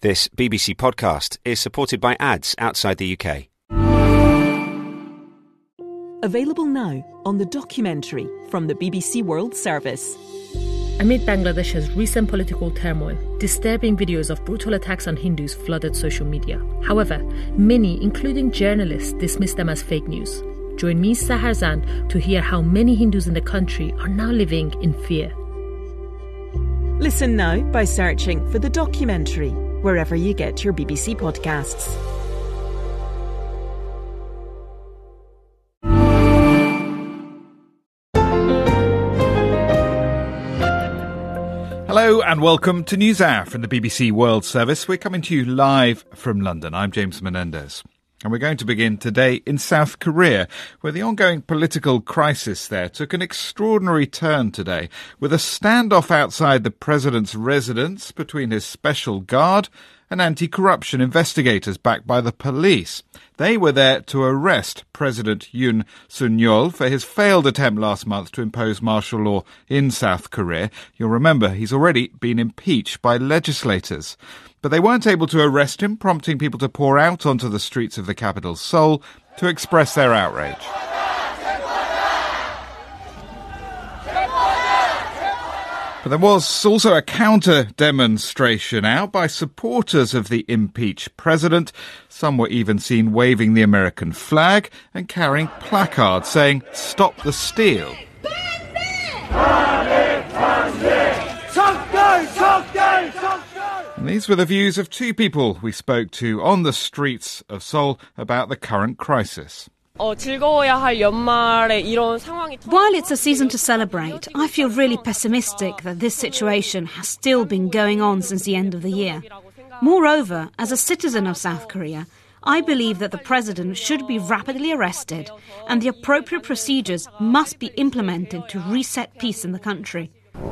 This BBC podcast is supported by ads outside the UK. Available now on The Documentary from the BBC World Service. Amid Bangladesh's recent political turmoil, disturbing videos of brutal attacks on Hindus flooded social media. However, many, including journalists, dismiss them as fake news. Join me, Sahar Zand, to hear how many Hindus in the country are now living in fear. Listen now by searching for The Documentary, wherever you get your BBC podcasts. Hello and welcome to NewsHour from the BBC World Service. We're coming to you live from London. I'm James Menendez. And we're going to begin today in South Korea, where the ongoing political crisis there took an extraordinary turn today, with a standoff outside the president's residence between his special guard and anti-corruption investigators backed by the police. They were there to arrest President Yoon Suk-yeol for his failed attempt last month to impose martial law in South Korea. You'll remember he's already been impeached by legislators. But they weren't able to arrest him, prompting people to pour out onto the streets of the capital, Seoul, to express their outrage. But there was also a counter-demonstration out by supporters of the impeached president. Some were even seen waving the American flag and carrying placards saying, "Stop the steal." And these were the views of two people we spoke to on the streets of Seoul about the current crisis. While it's a season to celebrate, I feel really pessimistic that this situation has still been going on since the end of the year. Moreover, as a citizen of South Korea, I believe that the president should be rapidly arrested and the appropriate procedures must be implemented to reset peace in the country.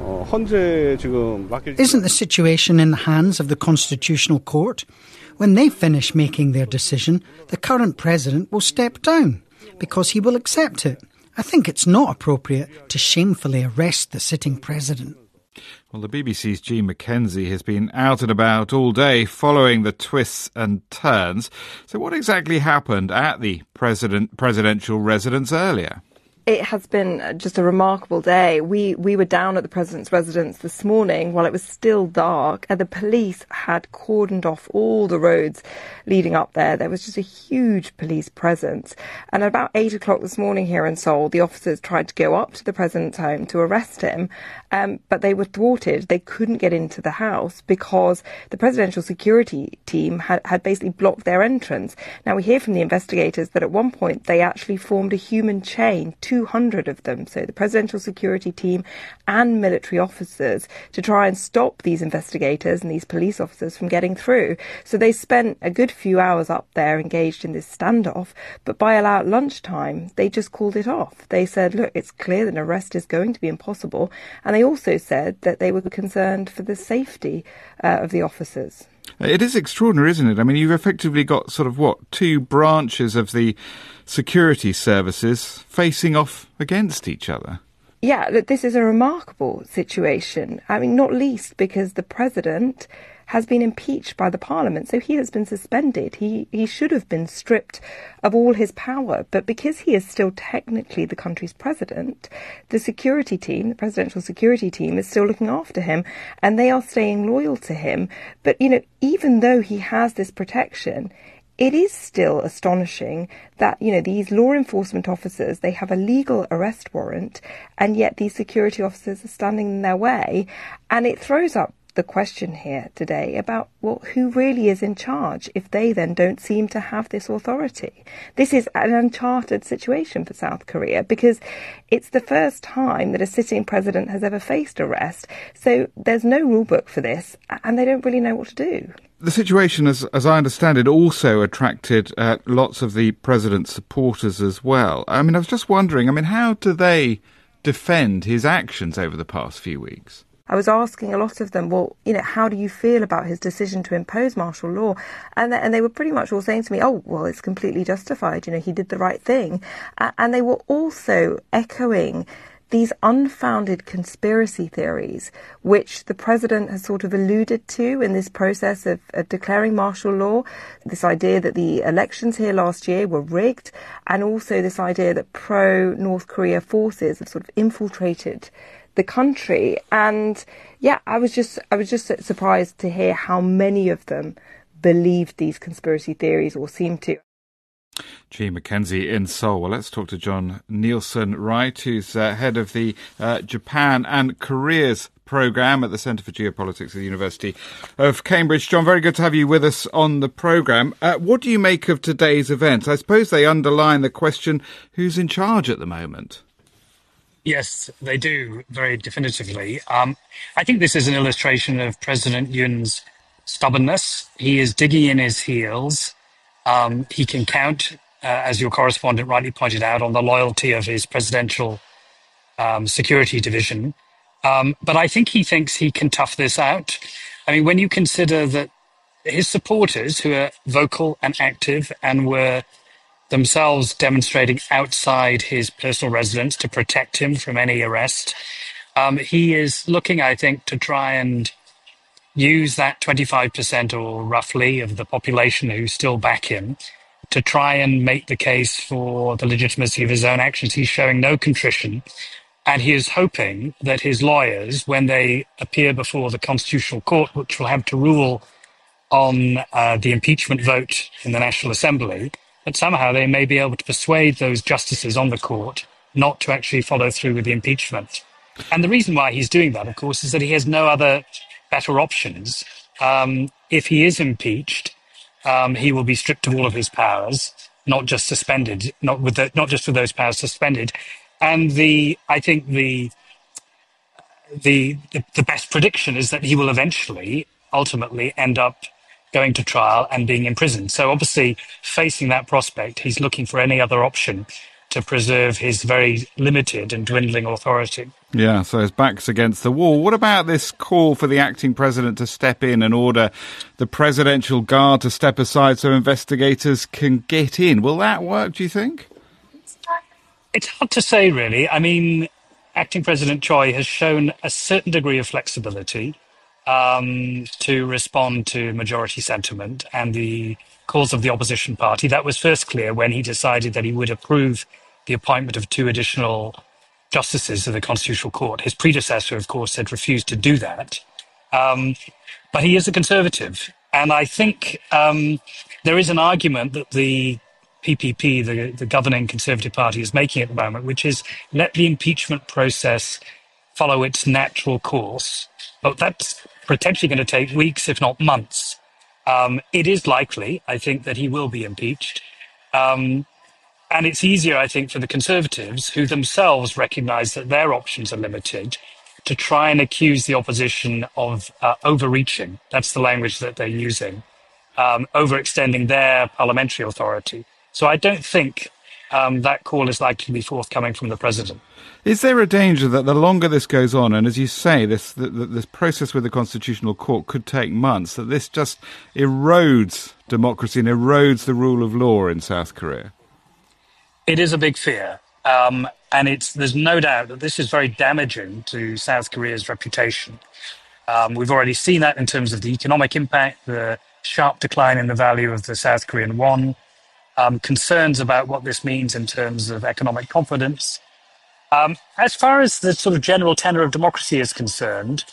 Isn't the situation in the hands of the Constitutional Court? When they finish making their decision, the current president will step down because he will accept it. I think it's not appropriate to shamefully arrest the sitting president. Well, the BBC's Jean Mackenzie has been out and about all day following the twists and turns. So what exactly happened at the presidential residence earlier? It has been just a remarkable day. We were down at the president's residence this morning while it was still dark, and the police had cordoned off all the roads leading up there. There was just a huge police presence. And at about 8 o'clock this morning here in Seoul, the officers tried to go up to the president's home to arrest him, but they were thwarted. They couldn't get into the house because the presidential security team had basically blocked their entrance. Now, we hear from the investigators that at one point they actually formed a human chain, 200 of them, so the presidential security team and military officers, to try and stop these investigators and these police officers from getting through. So they spent a good few hours up there engaged in this standoff, but by about lunchtime, they just called it off. They said, look, it's clear that an arrest is going to be impossible, and they also said that they were concerned for the safety of the officers. It is extraordinary, isn't it? I mean, you've effectively got sort of, two branches of the security services facing off against each other. Yeah, this is a remarkable situation. I mean, not least because the president has been impeached by the parliament, so he has been suspended. He should have been stripped of all his power, but because he is still technically the country's president, the security team, the presidential security team, is still looking after him, and they are staying loyal to him. But, even though he has this protection, it is still astonishing that, these law enforcement officers, they have a legal arrest warrant, and yet these security officers are standing in their way, and it throws up the question here today about, who really is in charge if they then don't seem to have this authority? This is an uncharted situation for South Korea because it's the first time that a sitting president has ever faced arrest. So there's no rule book for this and they don't really know what to do. The situation, as I understand it, also attracted lots of the president's supporters as well. I mean, I was just wondering, how do they defend his actions over the past few weeks? I was asking a lot of them, how do you feel about his decision to impose martial law? And they were pretty much all saying to me, it's completely justified. He did the right thing. And they were also echoing these unfounded conspiracy theories, which the president has sort of alluded to in this process of declaring martial law, this idea that the elections here last year were rigged, and also this idea that pro-North Korea forces have sort of infiltrated the country. And yeah, I was just surprised to hear how many of them believed these conspiracy theories, or seemed to. G. Mackenzie in Seoul. Well, let's talk to John Nielsen-Wright, who's head of the Japan and Korea's programme at the Centre for Geopolitics at the University of Cambridge. John, very good to have you with us on the programme. What do you make of today's events? I suppose they underline the question, who's in charge at the moment? Yes, they do, very definitively. I think this is an illustration of President Yoon's stubbornness. He is digging in his heels. He can count, as your correspondent rightly pointed out, on the loyalty of his presidential security division. But I think he thinks he can tough this out. I mean, when you consider that his supporters, who are vocal and active and were themselves demonstrating outside his personal residence to protect him from any arrest, he is looking, I think, to try and use that 25% or roughly of the population who still back him to try and make the case for the legitimacy of his own actions. He's showing no contrition, and he is hoping that his lawyers, when they appear before the Constitutional Court, which will have to rule on the impeachment vote in the National Assembly, that somehow they may be able to persuade those justices on the court not to actually follow through with the impeachment. And the reason why he's doing that, of course, is that he has no other better options. If he is impeached, he will be stripped of all of his powers, not just suspended, not just with those powers suspended. And I think the best prediction is that he will ultimately end up going to trial and being imprisoned. So obviously, facing that prospect, he's looking for any other option to preserve his very limited and dwindling authority. Yeah, so his back's against the wall. What about this call for the acting president to step in and order the Presidential Guard to step aside so investigators can get in? Will that work, do you think? It's hard to say, really. I mean, acting President Choi has shown a certain degree of flexibility to respond to majority sentiment and the calls of the opposition party. That was first clear when he decided that he would approve the appointment of 2 additional justices of the Constitutional Court. His predecessor, of course, had refused to do that. But he is a conservative. And I think there is an argument that the PPP, the governing Conservative Party, is making at the moment, which is let the impeachment process follow its natural course. But that's potentially going to take weeks, if not months. It is likely, I think, that he will be impeached. And it's easier, I think, for the Conservatives, who themselves recognise that their options are limited, to try and accuse the opposition of overreaching. That's the language that they're using, overextending their parliamentary authority. So I don't think that call is likely to be forthcoming from the president. Is there a danger that the longer this goes on, and as you say, this process with the Constitutional Court could take months, that this just erodes democracy and erodes the rule of law in South Korea? It is a big fear. And there's no doubt that this is very damaging to South Korea's reputation. We've already seen that in terms of the economic impact, the sharp decline in the value of the South Korean won, concerns about what this means in terms of economic confidence. As far as the sort of general tenor of democracy is concerned,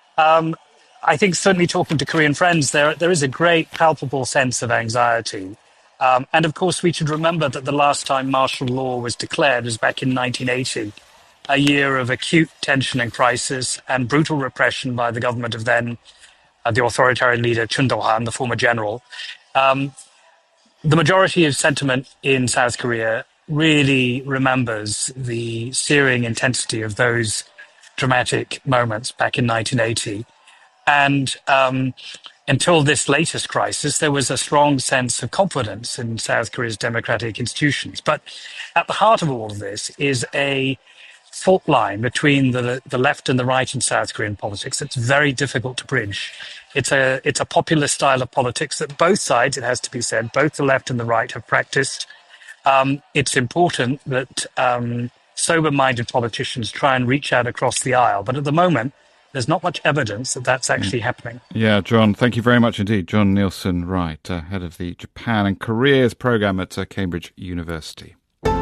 I think certainly talking to Korean friends, there is a great palpable sense of anxiety. And of course, we should remember that the last time martial law was declared was back in 1980, a year of acute tension and crisis and brutal repression by the government of then the authoritarian leader Chun Do-han, the former general. The majority of sentiment in South Korea really remembers the searing intensity of those dramatic moments back in 1980. And until this latest crisis, there was a strong sense of confidence in South Korea's democratic institutions. But at the heart of all of this is a fault line between the left and the right in South Korean politics that's very difficult to bridge. It's a populist style of politics that both sides, it has to be said, both the left and the right have practiced. It's important that sober-minded politicians try and reach out across the aisle. But at the moment, there's not much evidence that that's actually happening. Yeah, John, thank you very much indeed. John Nielsen Wright, head of the Japan and Careers Programme at Cambridge University.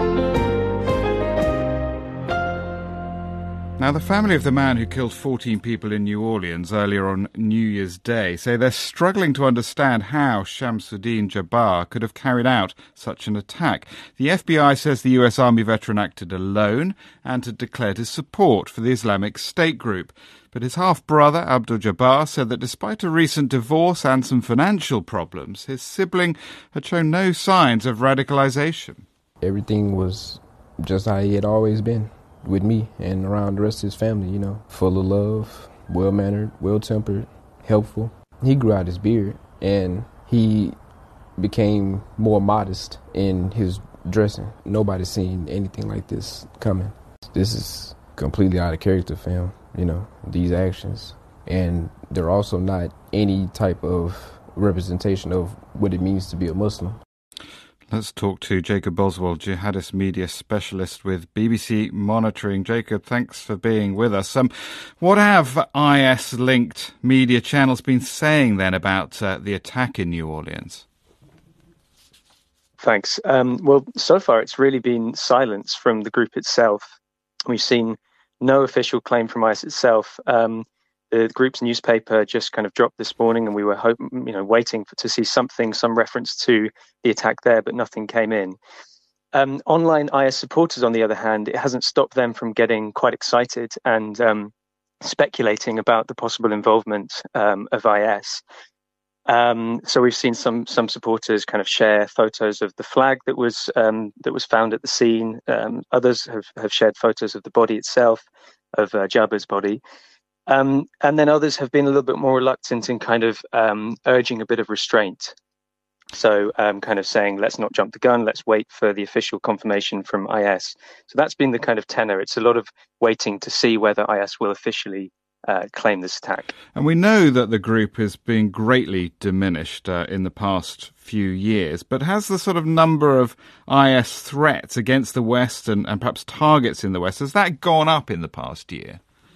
Now, the family of the man who killed 14 people in New Orleans earlier on New Year's Day say they're struggling to understand how Shamsuddin Jabbar could have carried out such an attack. The FBI says the US Army veteran acted alone and had declared his support for the Islamic State group. But his half-brother, Abdul Jabbar, said that despite a recent divorce and some financial problems, his sibling had shown no signs of radicalization. Everything was just how he had always been. With me and around the rest of his family, you know, full of love, well-mannered, well-tempered, helpful. He grew out his beard and he became more modest in his dressing. Nobody's seen anything like this coming. This is completely out of character for him, you know, these actions. And they're also not any type of representation of what it means to be a Muslim. Let's talk to Jacob Boswell, jihadist media specialist with BBC Monitoring. Jacob, thanks for being with us. What have IS-linked media channels been saying then about the attack in New Orleans? Thanks. Well, so far it's really been silence from the group itself. We've seen no official claim from IS itself. The group's newspaper just kind of dropped this morning, and we were waiting to see some reference to the attack there, but nothing came in. Online IS supporters, on the other hand, it hasn't stopped them from getting quite excited and speculating about the possible involvement of IS. So we've seen some supporters kind of share photos of the flag that was found at the scene. Others have shared photos of the body itself, of Jabbar's body. And then others have been a little bit more reluctant in kind of urging a bit of restraint. So kind of saying, let's not jump the gun, let's wait for the official confirmation from IS. So that's been the kind of tenor. It's a lot of waiting to see whether IS will officially claim this attack. And we know that the group is being greatly diminished in the past few years, but has the sort of number of IS threats against the West and perhaps targets in the West, has that gone up in the past year?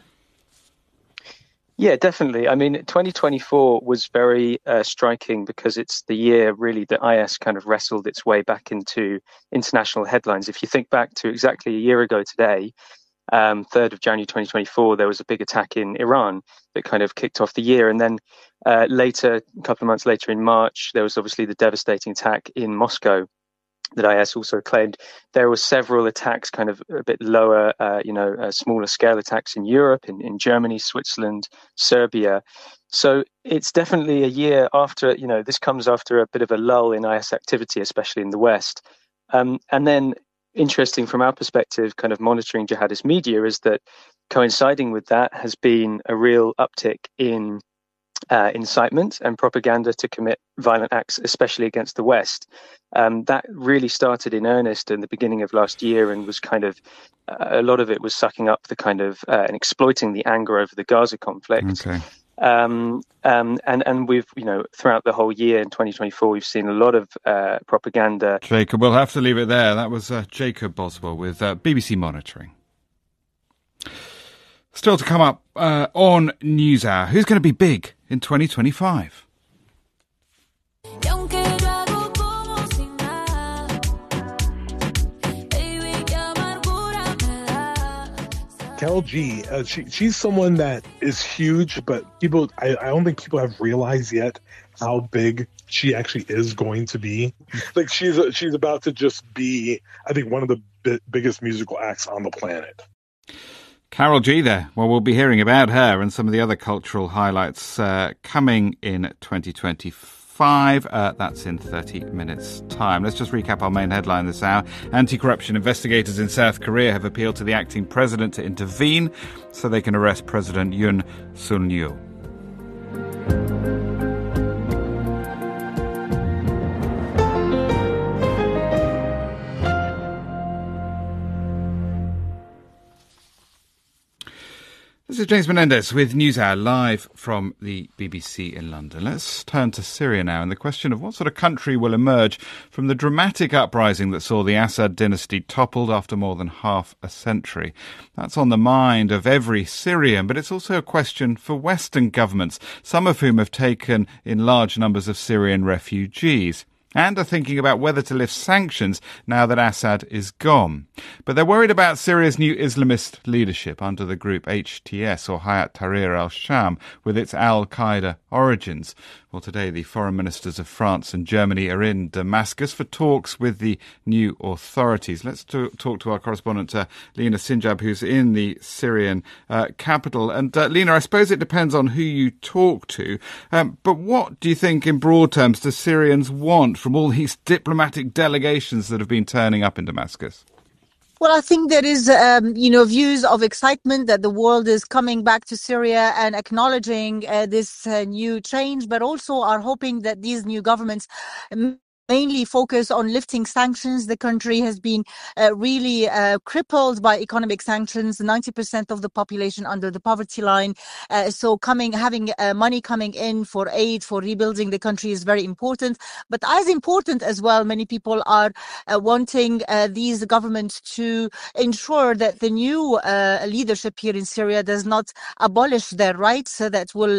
Yeah, definitely. I mean, 2024 was very striking because it's the year really that IS kind of wrestled its way back into international headlines. If you think back to exactly a year ago today, 3rd of January 2024, there was a big attack in Iran that kind of kicked off the year. And then later, a couple of months later in March, there was obviously the devastating attack in Moscow that IS also claimed. There were several attacks, kind of a bit lower, smaller scale attacks in Europe, in Germany, Switzerland, Serbia. So it's definitely a year after, this comes after a bit of a lull in IS activity, especially in the West. And then interesting from our perspective, kind of monitoring jihadist media, is that coinciding with that has been a real uptick in incitement and propaganda to commit violent acts, especially against the West. That really started in earnest in the beginning of last year and was kind of, a lot of it was sucking up the kind of, and exploiting the anger over the Gaza conflict. Okay. And we've, throughout the whole year in 2024, we've seen a lot of propaganda. Jacob, we'll have to leave it there. That was Jacob Boswell with BBC Monitoring. Still to come up on NewsHour, who's going to be big in 2025? Carol G, she's someone that is huge, but I don't think people have realized yet how big she actually is going to be. Like she's about to just be, I think, one of the biggest musical acts on the planet. Carol G there. Well, we'll be hearing about her and some of the other cultural highlights coming in 2025. That's in 30 minutes' time. Let's just recap our main headline this hour. Anti-corruption investigators in South Korea have appealed to the acting president to intervene so they can arrest President Yoon Suk-yeol. This James Menendez with NewsHour live from the BBC in London. Let's turn to Syria now and the question of what sort of country will emerge from the dramatic uprising that saw the Assad dynasty toppled after more than half a century. That's on the mind of every Syrian, but it's also a question for Western governments, some of whom have taken in large numbers of Syrian refugees, and are thinking about whether to lift sanctions now that Assad is gone. But they're worried about Syria's new Islamist leadership under the group HTS, or Hayat Tahrir al-Sham, with its al-Qaeda origins. Well, today the foreign ministers of France and Germany are in Damascus for talks with the new authorities. Let's talk to our correspondent, Lina Sinjab, who's in the Syrian capital. And Lina, I suppose it depends on who you talk to, but what do you think, in broad terms, do Syrians want from all these diplomatic delegations that have been turning up in Damascus? Well, I think there is, views of excitement that the world is coming back to Syria and acknowledging this new change, but also are hoping that these new governments mainly focus on lifting sanctions. The country has been really crippled by economic sanctions, 90% of the population under the poverty line. So having money coming in for aid, for rebuilding the country is very important. But as important as well, many people are wanting these governments to ensure that the new leadership here in Syria does not abolish their rights. So that will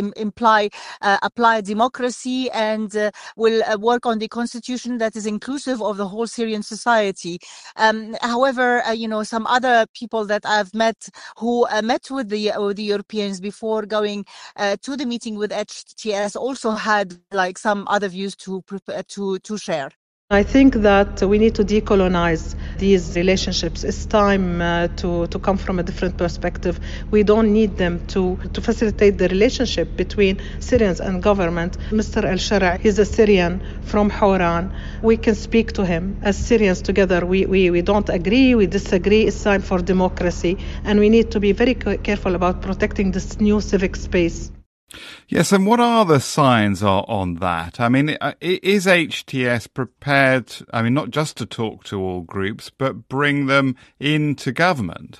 apply democracy and will work on the constitution that is inclusive of the whole Syrian society. However, some other people that I've met who met with the Europeans before going to the meeting with HTS also had some other views to share. I think that we need to decolonize these relationships. It's time to come from a different perspective. We don't need them to facilitate the relationship between Syrians and government. Mr. El-Shara, he's a Syrian from Hawran. We can speak to him as Syrians together. We don't agree, we disagree. It's time for democracy. And we need to be very careful about protecting this new civic space. Yes, and what are the signs on that? I mean, is HTS prepared, not just to talk to all groups, but bring them into government?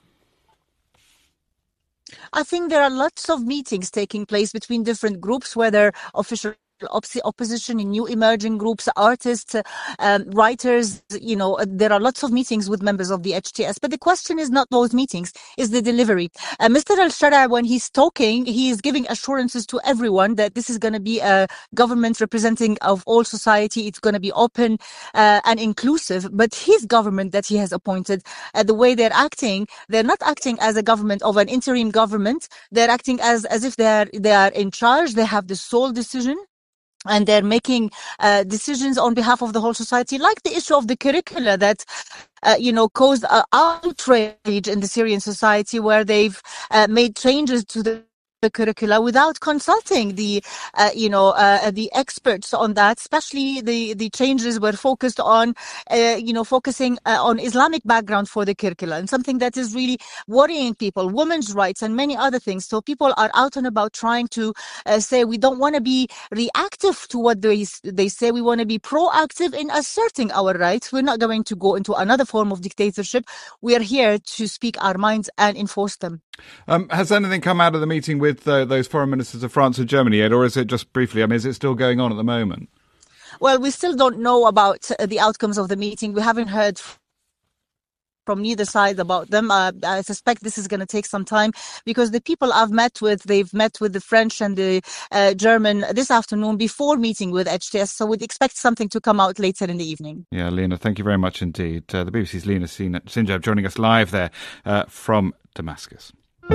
I think there are lots of meetings taking place between different groups, whether official opposition in new emerging groups, artists, writers, there are lots of meetings with members of the HTS. But the question is not those meetings, is the delivery. Mr. El-Shara, when he's talking, he is giving assurances to everyone that this is going to be a government representing of all society. It's going to be open and inclusive. But his government that he has appointed, the way they're acting, they're not acting as a government of an interim government. They're acting as if they are in charge. They have the sole decision. And they're making decisions on behalf of the whole society, like the issue of the curricula that, caused outrage in the Syrian society, where they've made changes to the curricula without consulting the experts on that. Especially the changes were focused on, focusing on Islamic background for the curricula, and something that is really worrying people, women's rights and many other things. So people are out and about trying to say we don't want to be reactive to what they say. We want to be proactive in asserting our rights. We're not going to go into another form of dictatorship. We are here to speak our minds and enforce them. Has anything come out of the meeting with those foreign ministers of France and Germany yet, or is it just briefly? Is it still going on at the moment? Well, we still don't know about the outcomes of the meeting. We haven't heard from neither side about them. I suspect this is going to take some time because the people I've met with, they've met with the French and the German this afternoon before meeting with HTS. So we'd expect something to come out later in the evening. Yeah, Lina, thank you very much indeed. The BBC's Lina Sinjab joining us live there from Damascus.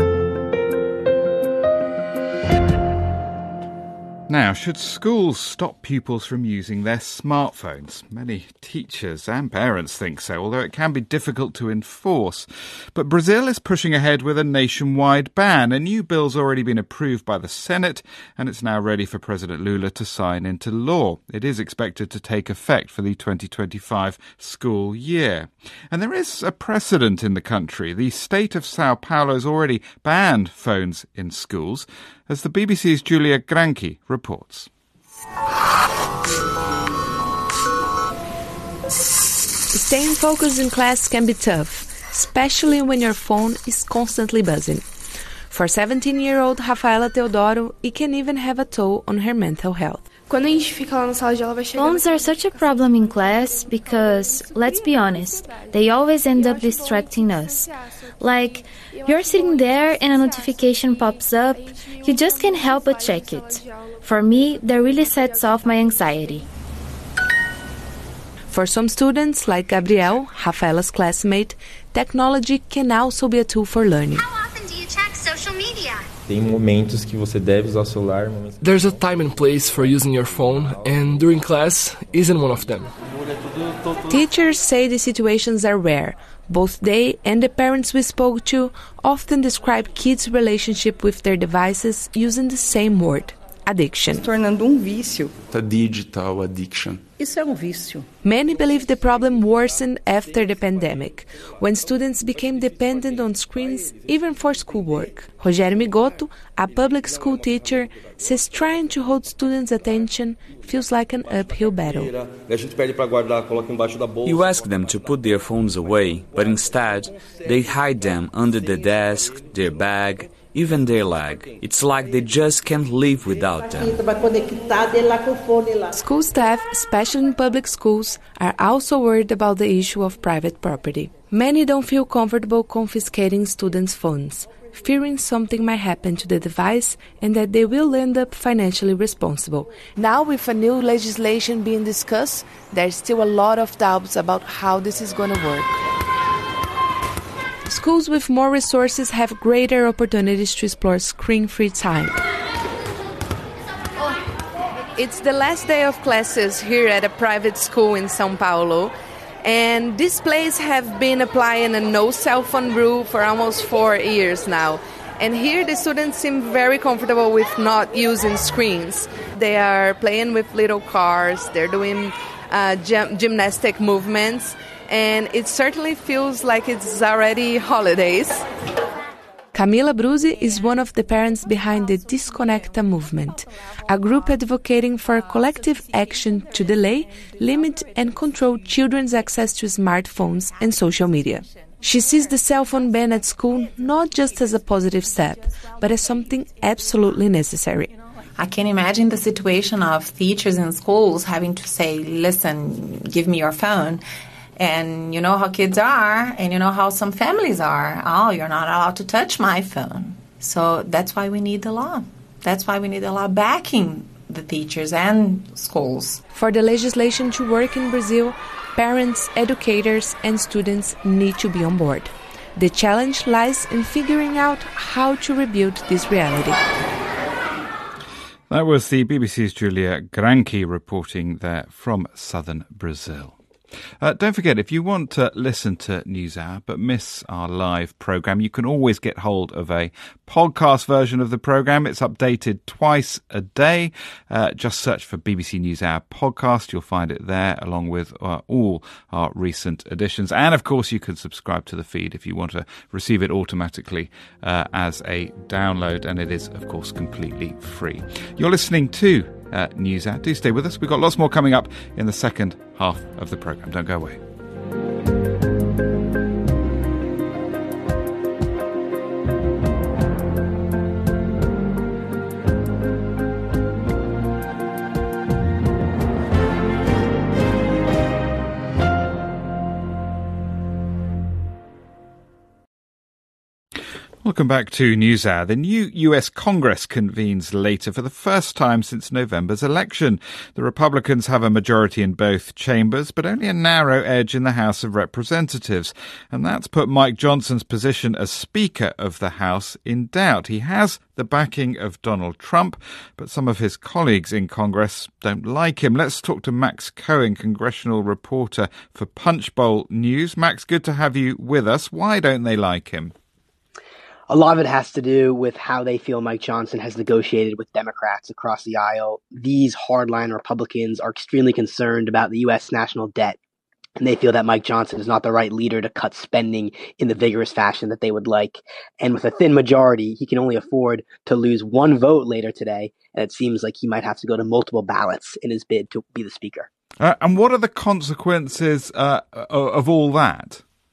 Now, should schools stop pupils from using their smartphones? Many teachers and parents think so, although it can be difficult to enforce. But Brazil is pushing ahead with a nationwide ban. A new bill's already been approved by the Senate, and it's now ready for President Lula to sign into law. It is expected to take effect for the 2025 school year. And there is a precedent in the country. The state of Sao Paulo has already banned phones in schools, as the BBC's Julia Granchi reports. Staying focused in class can be tough, especially when your phone is constantly buzzing. For 17-year-old Rafaela Teodoro, it can even have a toll on her mental health. Phones are such a problem in class because, let's be honest, they always end up distracting us. Like, you're sitting there and a notification pops up, you just can't help but check it. For me, that really sets off my anxiety. For some students, like Gabriel, Rafaela's classmate, technology can also be a tool for learning. How often do you check social media? Tem momentos que você deve usar o celular. There's a time and place for using your phone, and during class isn't one of them. Teachers say the situations are rare. Both they and the parents we spoke to often describe kids' relationship with their devices using the same word, addiction. Tornando vício. The digital addiction. Isso vício. Many believe the problem worsened after the pandemic, when students became dependent on screens even for schoolwork. Rogério Migoto, a public school teacher, says trying to hold students' attention feels like an uphill battle. You ask them to put their phones away, but instead, they hide them under the desk, their bag, even their leg. It's like they just can't live without them. School staff, especially in public schools, are also worried about the issue of private property. Many don't feel comfortable confiscating students' phones, fearing something might happen to the device and that they will end up financially responsible. Now, with a new legislation being discussed, there's still a lot of doubts about how this is going to work. Schools with more resources have greater opportunities to explore screen-free time. It's the last day of classes here at a private school in São Paulo, and displays have been applying a no cell phone rule for almost 4 years now. And here the students seem very comfortable with not using screens. They are playing with little cars, they're doing gymnastic movements, and it certainly feels like it's already holidays. Camila Bruzzi is one of the parents behind the Desconecta movement, a group advocating for collective action to delay, limit and control children's access to smartphones and social media. She sees the cell phone ban at school not just as a positive step, but as something absolutely necessary. I can imagine the situation of teachers in schools having to say, listen, give me your phone. And you know how kids are, and you know how some families are. Oh, you're not allowed to touch my phone. So that's why we need the law. That's why we need the law backing the teachers and schools. For the legislation to work in Brazil, parents, educators, and students need to be on board. The challenge lies in figuring out how to rebuild this reality. That was the BBC's Julia Granchi reporting there from southern Brazil. Don't forget, if you want to listen to NewsHour but miss our live programme, you can always get hold of a podcast version of the programme. It's updated twice a day. Just search for BBC NewsHour podcast. You'll find it there, along with all our recent editions. And, of course, you can subscribe to the feed if you want to receive it automatically as a download. And it is, of course, completely free. You're listening to NewsHour. Do stay with us. We've got lots more coming up in the second half of the programme. Don't go away. Welcome back to NewsHour. The new US Congress convenes later for the first time since November's election. The Republicans have a majority in both chambers, but only a narrow edge in the House of Representatives. And that's put Mike Johnson's position as Speaker of the House in doubt. He has the backing of Donald Trump, but some of his colleagues in Congress don't like him. Let's talk to Max Cohen, congressional reporter for Punchbowl News. Max, good to have you with us. Why don't they like him? A lot of it has to do with how they feel Mike Johnson has negotiated with Democrats across the aisle. These hardline Republicans are extremely concerned about the U.S. national debt, and they feel that Mike Johnson is not the right leader to cut spending in the vigorous fashion that they would like. And with a thin majority, he can only afford to lose one vote later today, and it seems like he might have to go to multiple ballots in his bid to be the Speaker. And what are the consequences of all that?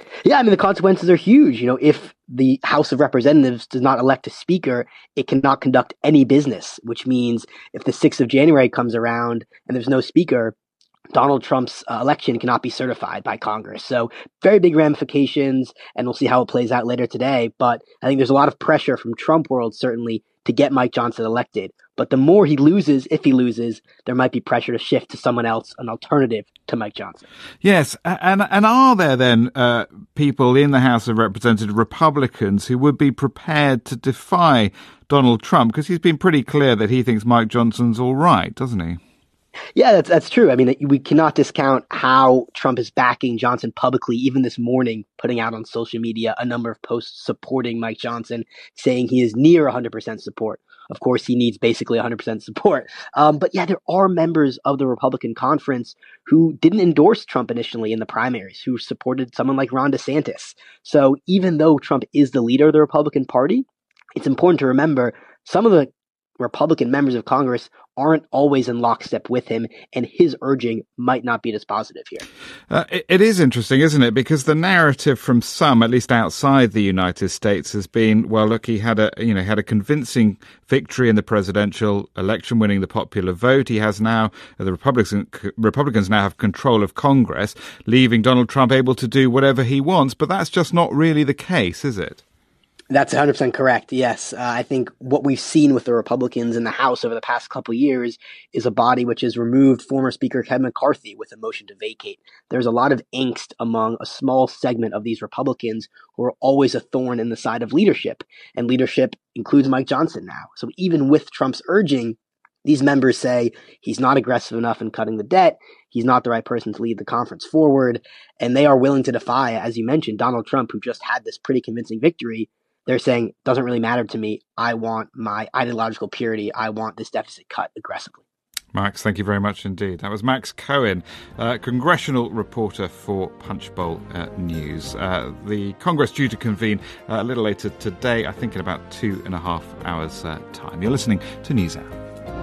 Yeah, I mean, the consequences are huge. If the House of Representatives does not elect a speaker, it cannot conduct any business, which means if the 6th of January comes around and there's no speaker, Donald Trump's election cannot be certified by Congress. So very big ramifications, and we'll see how it plays out later today. But I think there's a lot of pressure from Trump world, certainly, to get Mike Johnson elected. But the more he loses, if he loses, there might be pressure to shift to someone else, an alternative to Mike Johnson. Yes, and are there then people in the House of Representatives, Republicans, who would be prepared to defy Donald Trump? Because he's been pretty clear that he thinks Mike Johnson's all right, doesn't he? Yeah, that's true. I mean, we cannot discount how Trump is backing Johnson publicly, even this morning, putting out on social media a number of posts supporting Mike Johnson, saying he is near 100% support. Of course, he needs basically 100% support. But yeah, there are members of the Republican conference who didn't endorse Trump initially in the primaries, who supported someone like Ron DeSantis. So even though Trump is the leader of the Republican Party, it's important to remember some of the Republican members of Congress aren't always in lockstep with him, and his urging might not be dispositive here. It is interesting, isn't it? Because the narrative from some, at least outside the United States, has been, well, look, he had a convincing victory in the presidential election, winning the popular vote. He has now, the Republicans now have control of Congress, leaving Donald Trump able to do whatever he wants. But that's just not really the case, is it? That's 100% correct, yes. I think what we've seen with the Republicans in the House over the past couple of years is a body which has removed former Speaker Kevin McCarthy with a motion to vacate. There's a lot of angst among a small segment of these Republicans who are always a thorn in the side of leadership, and leadership includes Mike Johnson now. So even with Trump's urging, these members say he's not aggressive enough in cutting the debt, he's not the right person to lead the conference forward, and they are willing to defy, as you mentioned, Donald Trump, who just had this pretty convincing victory. They're saying, it doesn't really matter to me. I want my ideological purity. I want this deficit cut aggressively. Max, thank you very much indeed. That was Max Cohen, congressional reporter for Punchbowl News. The Congress due to convene a little later today, I think in about 2.5 hours' time. You're listening to NewsHour.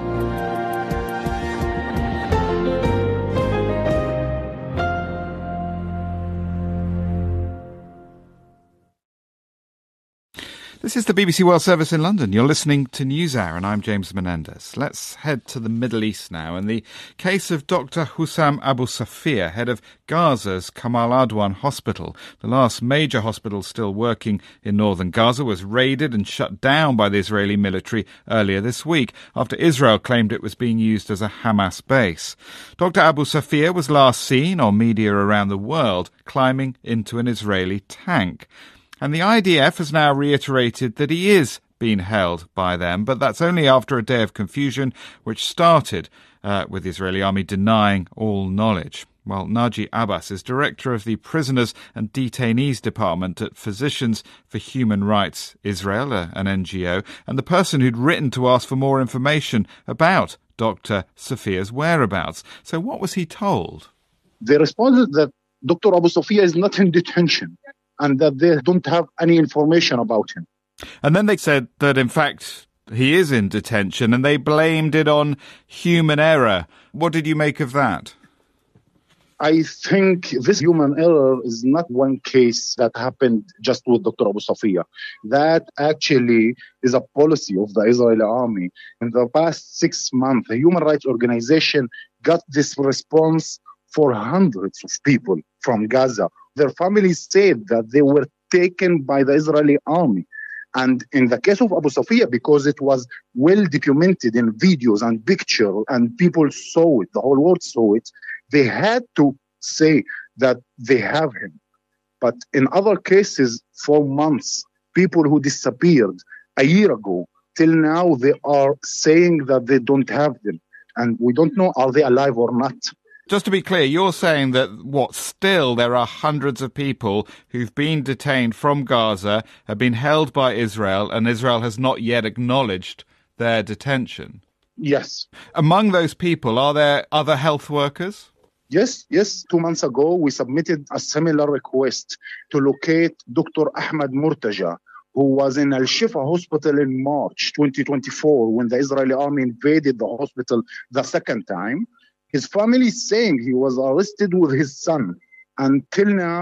This is the BBC World Service in London. You're listening to NewsHour, and I'm James Menendez. Let's head to the Middle East now. And the case of Dr. Hussam Abu Safia, head of Gaza's Kamal Adwan Hospital, the last major hospital still working in northern Gaza, was raided and shut down by the Israeli military earlier this week after Israel claimed it was being used as a Hamas base. Dr. Abu Safia was last seen on media around the world climbing into an Israeli tank. And the IDF has now reiterated that he is being held by them, but that's only after a day of confusion, which started with the Israeli army denying all knowledge. Well, Naji Abbas is director of the Prisoners and Detainees Department at Physicians for Human Rights Israel, an NGO, and the person who'd written to ask for more information about Dr. Safia's whereabouts. So what was he told? They responded that Dr. Abu Safia is not in detention, and that they don't have any information about him. And then they said that, in fact, he is in detention, and they blamed it on human error. What did you make of that? I think this human error is not one case that happened just with Dr. Abu Safia. That actually is a policy of the Israeli army. In the past 6 months, a human rights organization got this response for hundreds of people from Gaza. Their families said that they were taken by the Israeli army. And in the case of Abu Safia, because it was well documented in videos and pictures, and people saw it, the whole world saw it, they had to say that they have him. But in other cases, for months, people who disappeared a year ago, till now, they are saying that they don't have them. And we don't know, are they alive or not? Just to be clear, you're saying that, still there are hundreds of people who've been detained from Gaza, have been held by Israel, and Israel has not yet acknowledged their detention? Yes. Among those people, are there other health workers? Yes. 2 months ago, we submitted a similar request to locate Dr. Ahmad Murtaja, who was in Al-Shifa hospital in March 2024 when the Israeli army invaded the hospital the second time. His family is saying he was arrested with his son. Until now,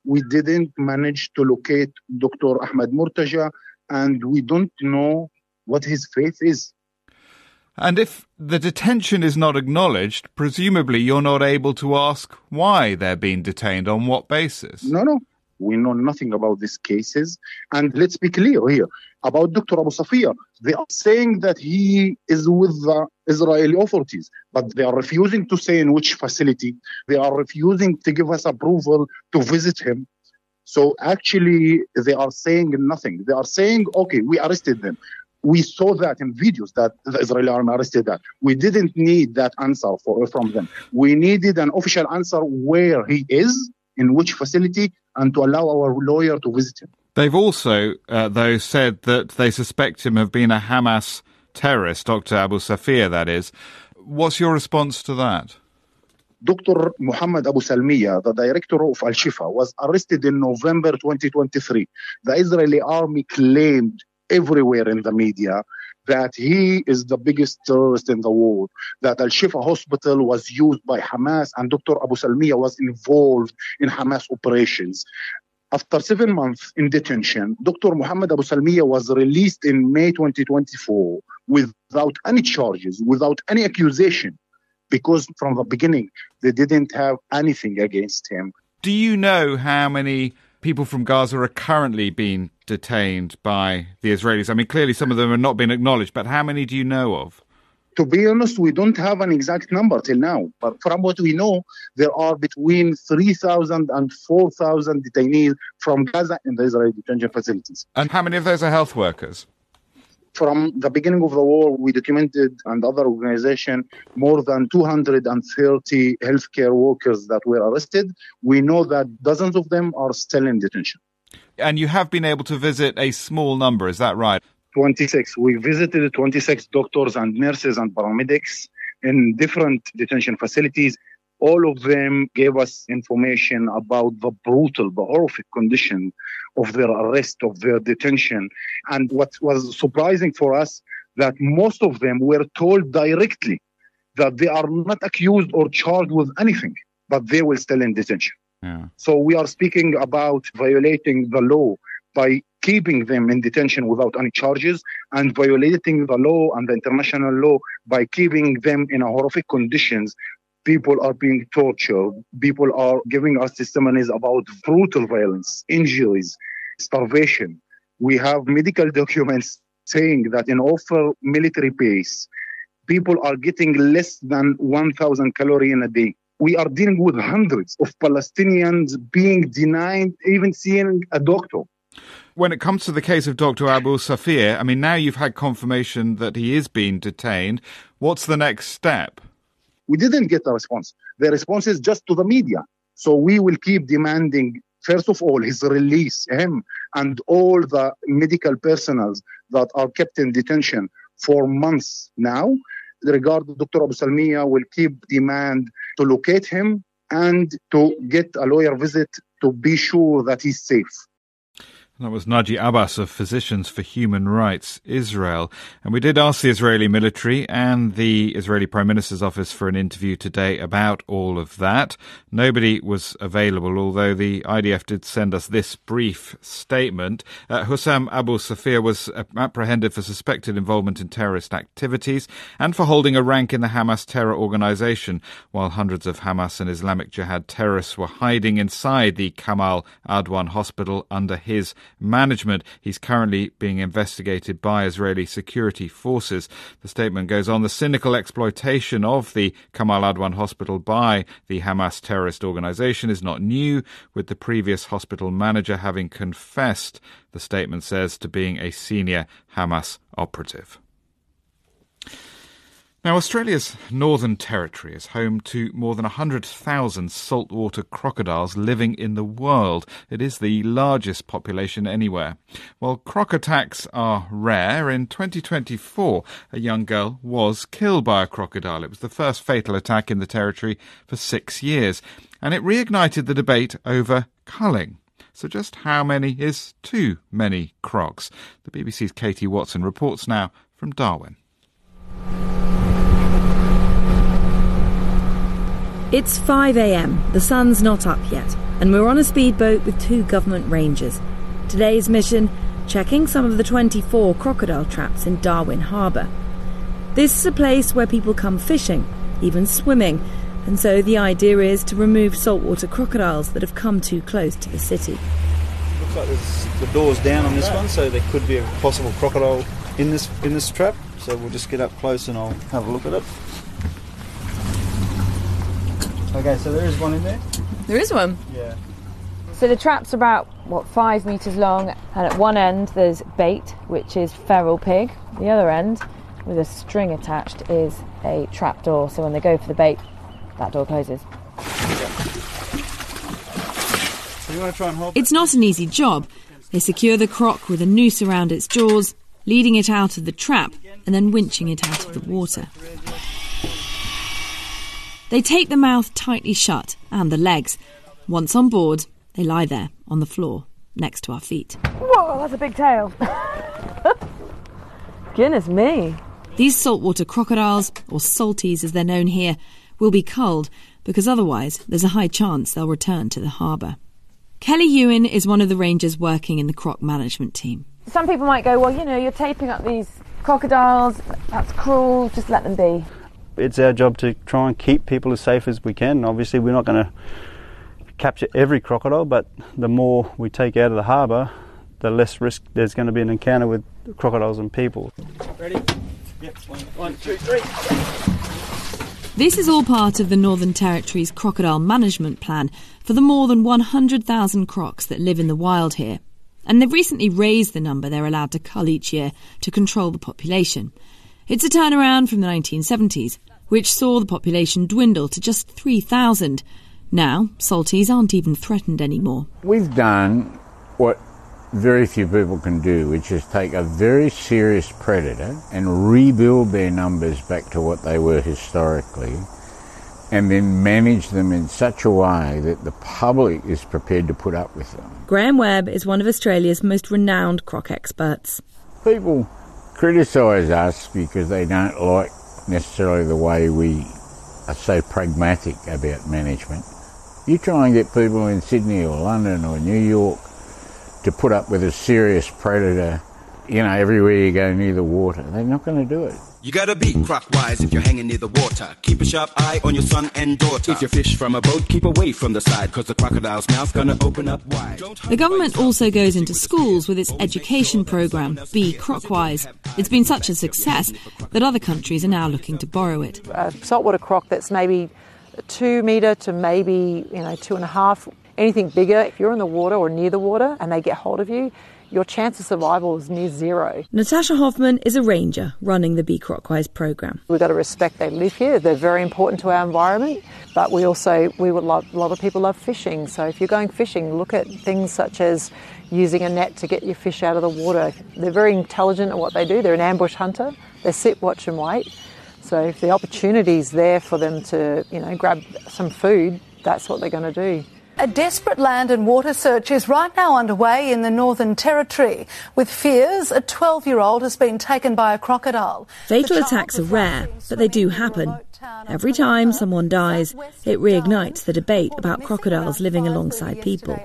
we didn't manage to locate Dr. Ahmed Murtaja, and we don't know what his faith is. And if the detention is not acknowledged, presumably you're not able to ask why they're being detained, on what basis? No. We know nothing about these cases. And let's be clear here about Dr. Abu Safia. They are saying that he is with the Israeli authorities, but they are refusing to say in which facility. They are refusing to give us approval to visit him. So actually, they are saying nothing. They are saying, okay, we arrested them. We saw that in videos that the Israeli army arrested that. We didn't need that answer from them. We needed an official answer where he is, in which facility, and to allow our lawyer to visit him. They've also, though, said that they suspect him of being a Hamas terrorist, Dr. Abu Safia, that is. What's your response to that? Dr. Muhammad Abu Salmiya, the director of Al-Shifa, was arrested in November 2023. The Israeli army claimed everywhere in the media that he is the biggest terrorist in the world, that Al-Shifa hospital was used by Hamas, and Dr. Abu Salmiya was involved in Hamas operations. After 7 months in detention, Dr. Muhammad Abu Salmiya was released in May 2024 without any charges, without any accusation, because from the beginning, they didn't have anything against him. Do you know how many people from Gaza are currently being detained by the Israelis? I mean, clearly some of them are not being acknowledged, but how many do you know of? To be honest, we don't have an exact number till now. But from what we know, there are between 3,000 and 4,000 detainees from Gaza in the Israeli detention facilities. And how many of those are health workers? From the beginning of the war, we documented, and other organizations, more than 230 healthcare workers that were arrested. We know that dozens of them are still in detention. And you have been able to visit a small number, is that right? 26. We visited 26 doctors and nurses and paramedics in different detention facilities. All of them gave us information about the brutal, the horrific condition of their arrest, of their detention. And what was surprising for us, that most of them were told directly that they are not accused or charged with anything, but they were still in detention. Yeah. So we are speaking about violating the law by keeping them in detention without any charges, and violating the law and the international law by keeping them in horrific conditions. People are being tortured. People are giving us testimonies about brutal violence, injuries, starvation. We have medical documents saying that in Offer military base, people are getting less than 1,000 calories in a day. We are dealing with hundreds of Palestinians being denied even seeing a doctor. When it comes to the case of Dr. Abu Safia, I mean, now you've had confirmation that he is being detained. What's the next step? We didn't get a response. The response is just to the media. So we will keep demanding, first of all, his release, him and all the medical personnel that are kept in detention for months now. Regarding Dr. Abu Salmiya, will keep demand to locate him and to get a lawyer visit to be sure that he's safe. That was Naji Abbas of Physicians for Human Rights Israel. And we did ask the Israeli military and the Israeli Prime Minister's office for an interview today about all of that. Nobody was available, although the IDF did send us this brief statement. Hussam Abu Safia was apprehended for suspected involvement in terrorist activities and for holding a rank in the Hamas terror organization, while hundreds of Hamas and Islamic Jihad terrorists were hiding inside the Kamal Adwan hospital under his management. He's currently being investigated by Israeli security forces. The statement goes on, the cynical exploitation of the Kamal Adwan hospital by the Hamas terrorist organization is not new, with the previous hospital manager having confessed, the statement says, to being a senior Hamas operative. Now, Australia's Northern Territory is home to more than 100,000 saltwater crocodiles living in the world. It is the largest population anywhere. While croc attacks are rare, in 2024 a young girl was killed by a crocodile. It was the first fatal attack in the territory for 6 years, and it reignited the debate over culling. So just how many is too many crocs? The BBC's Katie Watson reports now from Darwin. It's 5 a.m. The sun's not up yet. and we're on a speedboat with 2 government rangers. Today's mission, checking some of the 24 crocodile traps in Darwin Harbour. This is a place where people come fishing, even swimming, and so the idea is to remove saltwater crocodiles that have come too close to the city. Looks like the door's down on this one, so there could be a possible crocodile in this trap. So we'll just get up close and I'll have a look at it. Okay, so there is one in there. There is one? Yeah. So the trap's about, 5 metres long, and at one end there's bait, which is feral pig. The other end, with a string attached, is a trap door, so when they go for the bait, that door closes. So you want to try and hold It's not an easy job. They secure the croc with a noose around its jaws, leading it out of the trap and then winching it out of the water. They tape the mouth tightly shut and the legs. Once on board, they lie there on the floor next to our feet. Whoa, that's a big tail. Goodness me. These saltwater crocodiles, or salties as they're known here, will be culled because otherwise there's a high chance they'll return to the harbour. Kelly Ewan is one of the rangers working in the croc management team. Some people might go, well, you're taping up these crocodiles, that's cruel, just let them be. It's our job to try and keep people as safe as we can. Obviously, we're not going to capture every crocodile, but the more we take out of the harbour, the less risk there's going to be an encounter with crocodiles and people. Ready? Yep. 1, 2, 3. This is all part of the Northern Territory's crocodile management plan for the more than 100,000 crocs that live in the wild here. And they've recently raised the number they're allowed to cull each year to control the population. It's a turnaround from the 1970s, which saw the population dwindle to just 3,000. Now, salties aren't even threatened anymore. We've done what very few people can do, which is take a very serious predator and rebuild their numbers back to what they were historically, and then manage them in such a way that the public is prepared to put up with them. Graham Webb is one of Australia's most renowned croc experts. People criticise us because they don't like necessarily the way we are so pragmatic about management. You try and get people in Sydney or London or New York to put up with a serious predator, everywhere you go near the water, they're not going to do it. You gotta be croc-wise if you're hanging near the water. Keep a sharp eye on your son and daughter. If you fish from a boat, keep away from the side, because the crocodile's mouth's gonna open up wide. The government also goes into schools with its education programme, Be Croc-wise. It's been such a success that other countries are now looking to borrow it. A saltwater croc that's maybe 2 metre to maybe 2.5. Anything bigger, if you're in the water or near the water and they get hold of you, your chance of survival is near zero. Natasha Hoffman is a ranger running the Be Croc-wise programme. We've got to respect they live here. They're very important to our environment, but a lot of people love fishing. So if you're going fishing, look at things such as using a net to get your fish out of the water. They're very intelligent at what they do. They're an ambush hunter. They sit, watch and wait. So if the opportunity's there for them to, grab some food, that's what they're going to do. A desperate land and water search is right now underway in the Northern Territory, with fears a 12-year-old has been taken by a crocodile. Fatal attacks are rare, but they do happen. Every time someone dies, it reignites the debate about crocodiles living alongside people.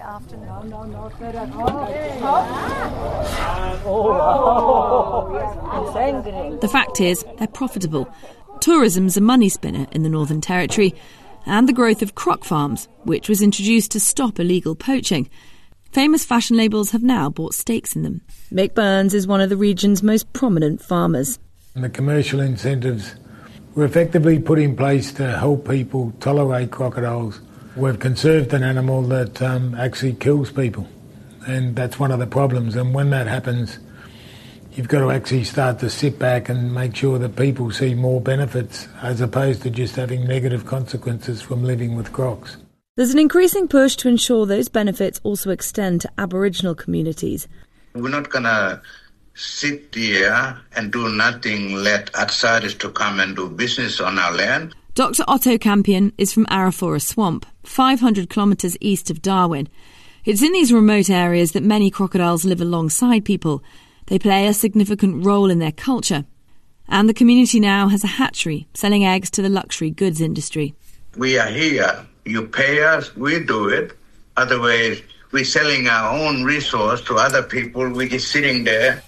The fact is, they're profitable. Tourism's a money spinner in the Northern Territory, and the growth of croc farms, which was introduced to stop illegal poaching. Famous fashion labels have now bought stakes in them. Mick Burns is one of the region's most prominent farmers. And the commercial incentives were effectively put in place to help people tolerate crocodiles. We've conserved an animal that actually kills people, and that's one of the problems. And when that happens, you've got to actually start to sit back and make sure that people see more benefits as opposed to just having negative consequences from living with crocs. There's an increasing push to ensure those benefits also extend to Aboriginal communities. We're not going to sit here and do nothing, let outsiders to come and do business on our land. Dr. Otto Campion is from Arafura Swamp, 500 kilometres east of Darwin. It's in these remote areas that many crocodiles live alongside people. They play a significant role in their culture. And the community now has a hatchery selling eggs to the luxury goods industry. We are here. You pay us, we do it. Otherwise, we're selling our own resource to other people. We're just sitting there.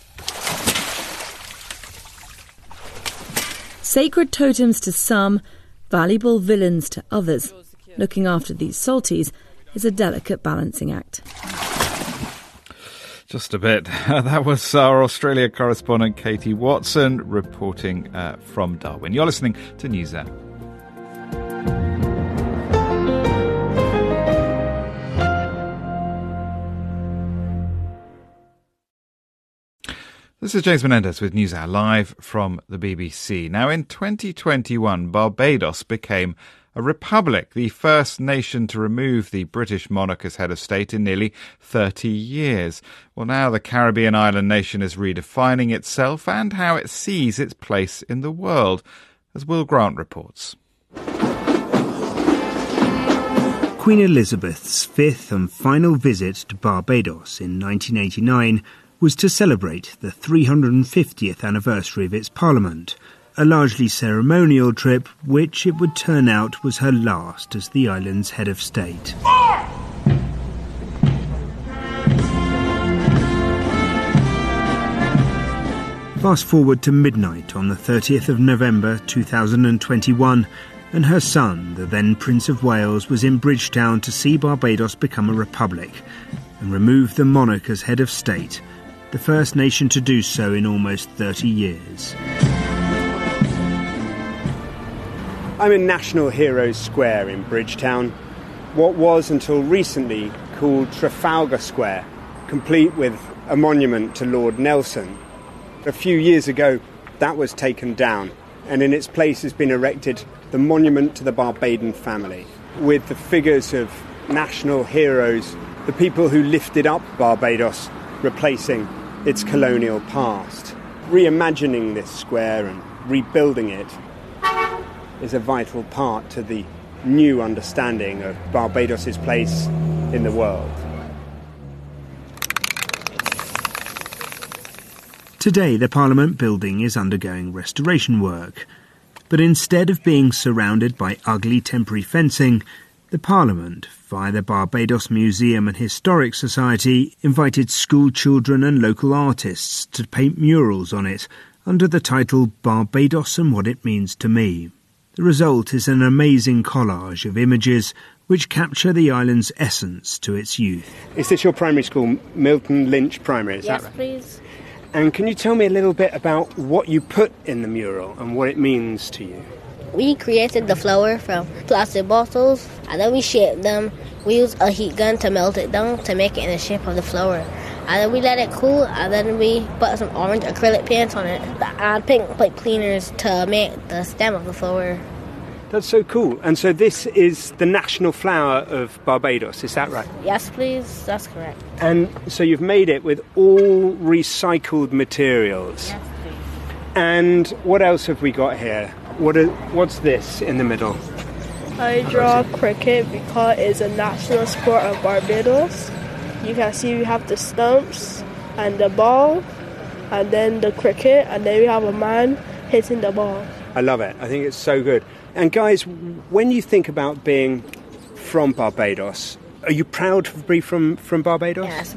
Sacred totems to some, valuable villains to others. Looking after these salties is a delicate balancing act. Just a bit. That was our Australia correspondent Katie Watson reporting from Darwin. You're listening to NewsHour. This is James Menendez with NewsHour, live from the BBC. Now, in 2021, Barbados became a republic, the first nation to remove the British monarch as head of state in nearly 30 years. Well, now the Caribbean island nation is redefining itself and how it sees its place in the world, as Will Grant reports. Queen Elizabeth's fifth and final visit to Barbados in 1989 was to celebrate the 350th anniversary of its parliament, a largely ceremonial trip which it would turn out was her last as the island's head of state. Fast forward to midnight on the 30th of November 2021, and her son, the then Prince of Wales, was in Bridgetown to see Barbados become a republic and remove the monarch as head of state, the first nation to do so in almost 30 years. I'm in National Heroes Square in Bridgetown, what was until recently called Trafalgar Square, complete with a monument to Lord Nelson. A few years ago, that was taken down, and in its place has been erected the monument to the Barbadian family, with the figures of national heroes, the people who lifted up Barbados, replacing its colonial past. Reimagining this square and rebuilding it is a vital part to the new understanding of Barbados's place in the world. Today, the Parliament building is undergoing restoration work, but instead of being surrounded by ugly temporary fencing, the Parliament, via the Barbados Museum and Historic Society, invited school children and local artists to paint murals on it under the title Barbados and What It Means to Me. The result is an amazing collage of images which capture the island's essence to its youth. Is this your primary school, Milton Lynch Primary? Is that right? Yes, please. And can you tell me a little bit about what you put in the mural and what it means to you? We created the flower from plastic bottles, and then we shaped them. We used a heat gun to melt it down to make it in the shape of the flower. And then we let it cool, and then we put some orange acrylic paint on it and pink pipe cleaners to make the stem of the flower. That's so cool. And so this is the national flower of Barbados, is that right? Yes, please. That's correct. And so you've made it with all recycled materials. Yes, please. And what else have we got here? What's this in the middle? I draw cricket because it's a national sport of Barbados. You can see we have the stumps and the ball, and then the cricket, and then we have a man hitting the ball. I love it. I think it's so good. And guys, when you think about being from Barbados, are you proud to be from Barbados? Yes,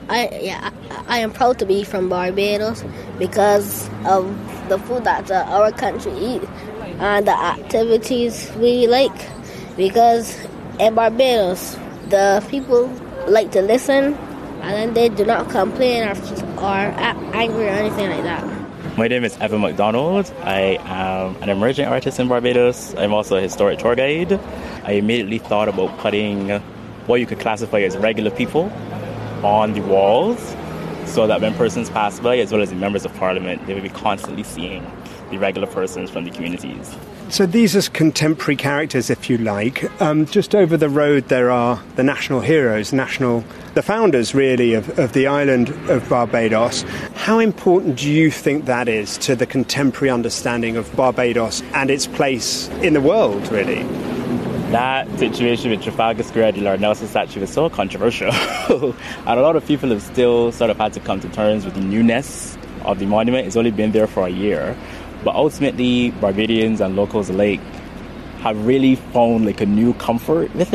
I am proud to be from Barbados because of the food that our country eats and the activities we like. Because in Barbados, the people like to listen, and then they do not complain or act angry or anything like that. My name is Evan McDonald. I am an emerging artist in Barbados. I'm also a historic tour guide. I immediately thought about putting what you could classify as regular people on the walls so that when persons pass by, as well as the members of parliament, they will be constantly seeing the regular persons from the communities. So these are contemporary characters, if you like. Just over the road there are the national heroes, the founders, really, of the island of Barbados. How important do you think that is to the contemporary understanding of Barbados and its place in the world, really? That situation with Trafalgar Square, the Lord Nelson statue, is so controversial. And a lot of people have still sort of had to come to terms with the newness of the monument. It's only been there for a year. But ultimately, Barbadians and locals alike have really found like a new comfort with it.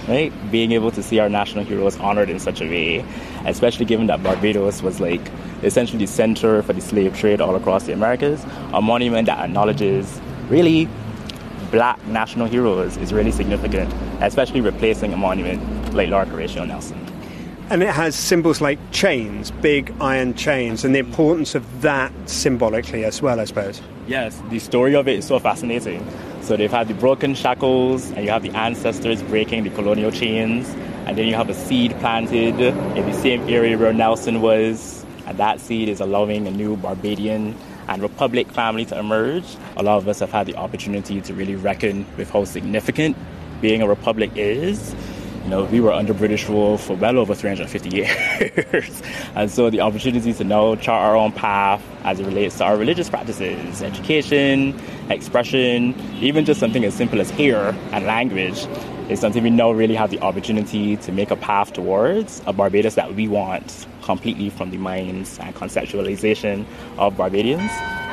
right? Being able to see our national heroes honored in such a way, especially given that Barbados was like essentially the center for the slave trade all across the Americas, a monument that acknowledges really black national heroes is really significant, especially replacing a monument like Lord Horatio Nelson. And it has symbols like chains, big iron chains, and the importance of that symbolically as well, I suppose. Yes, the story of it is so fascinating. So they've had the broken shackles, and you have the ancestors breaking the colonial chains, and then you have a seed planted in the same area where Nelson was, and that seed is allowing a new Barbadian and Republic family to emerge. A lot of us have had the opportunity to really reckon with how significant being a republic is. You know, we were under British rule for well over 350 years. And so the opportunity to now chart our own path as it relates to our religious practices, education, expression, even just something as simple as hair and language is something we now really have the opportunity to make a path towards a Barbados that we want, completely from the minds and conceptualization of Barbadians.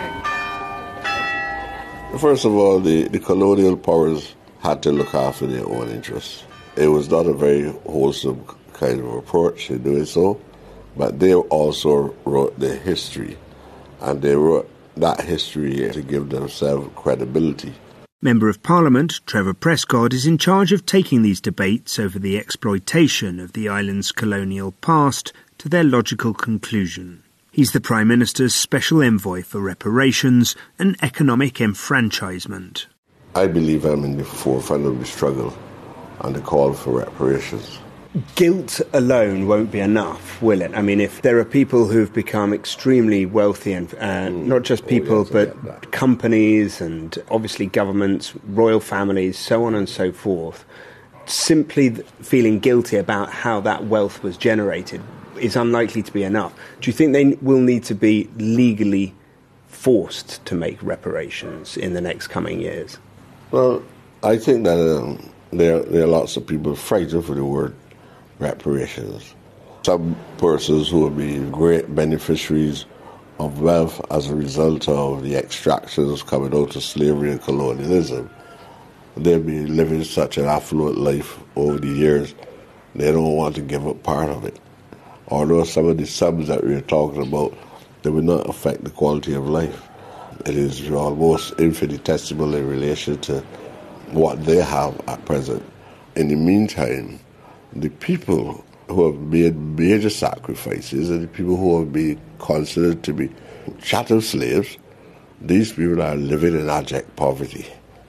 First of all, the colonial powers had to look after their own interests. It was not a very wholesome kind of approach in doing so, but they also wrote their history, and they wrote that history to give themselves credibility. Member of Parliament Trevor Prescott is in charge of taking these debates over the exploitation of the island's colonial past to their logical conclusion. He's the Prime Minister's Special Envoy for Reparations and Economic Enfranchisement. I believe I'm in the forefront of the struggle and the call for reparations. Guilt alone won't be enough, will it? I mean, if there are people who've become extremely wealthy, and not just people, but companies and obviously governments, royal families, so on and so forth, simply feeling guilty about how that wealth was generated is unlikely to be enough. Do you think they will need to be legally forced to make reparations in the next coming years? Well, I think that there are lots of people frightened for the word reparations. Some persons who will be great beneficiaries of wealth as a result of the extractions coming out of slavery and colonialism, they'll be living such an affluent life over the years, they don't want to give up part of it. Although some of the sums that we're talking about, they will not affect the quality of life. It is almost infinitesimal in relation to what they have at present. In the meantime, the people who have made major sacrifices and the people who have been considered to be chattel slaves, these people are living in abject poverty.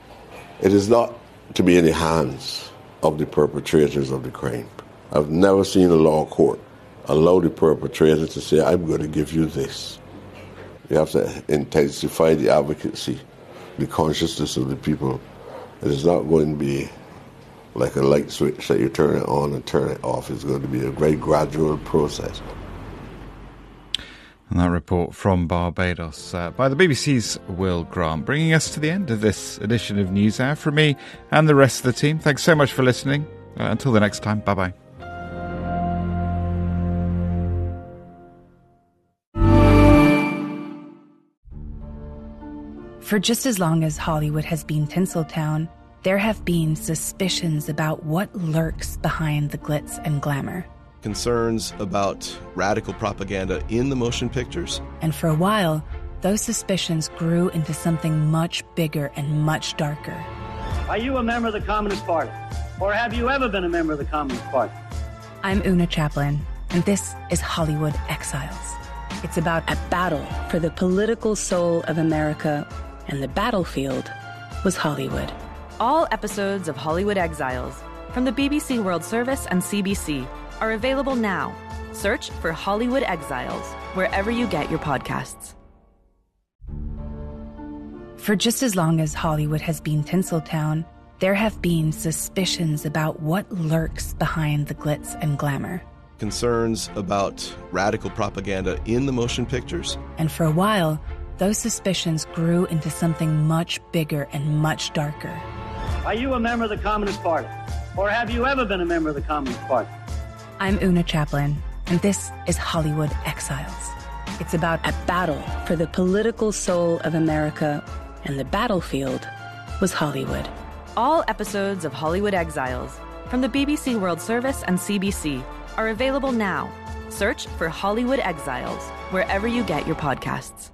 It is not to be in the hands of the perpetrators of the crime. I've never seen a law court allow the perpetrator to say, I'm going to give you this. You have to intensify the advocacy, the consciousness of the people. It is not going to be like a light switch that you turn it on and turn it off. It's going to be a very gradual process. And that report from Barbados by the BBC's Will Grant, bringing us to the end of this edition of NewsHour. From me and the rest of the team, thanks so much for listening. Until the next time, bye-bye. For just as long as Hollywood has been Tinseltown, there have been suspicions about what lurks behind the glitz and glamour. Concerns about radical propaganda in the motion pictures. And for a while, those suspicions grew into something much bigger and much darker. Are you a member of the Communist Party? Or have you ever been a member of the Communist Party? I'm Una Chaplin, and this is Hollywood Exiles. It's about a battle for the political soul of America, and the battlefield was Hollywood. All episodes of Hollywood Exiles from the BBC World Service and CBC are available now. Search for Hollywood Exiles wherever you get your podcasts. For just as long as Hollywood has been Tinseltown, there have been suspicions about what lurks behind the glitz and glamour. Concerns about radical propaganda in the motion pictures. And for a while, those suspicions grew into something much bigger and much darker. Are you a member of the Communist Party? Or have you ever been a member of the Communist Party? I'm Una Chaplin, and this is Hollywood Exiles. It's about a battle for the political soul of America, and the battlefield was Hollywood. All episodes of Hollywood Exiles from the BBC World Service and CBC are available now. Search for Hollywood Exiles wherever you get your podcasts.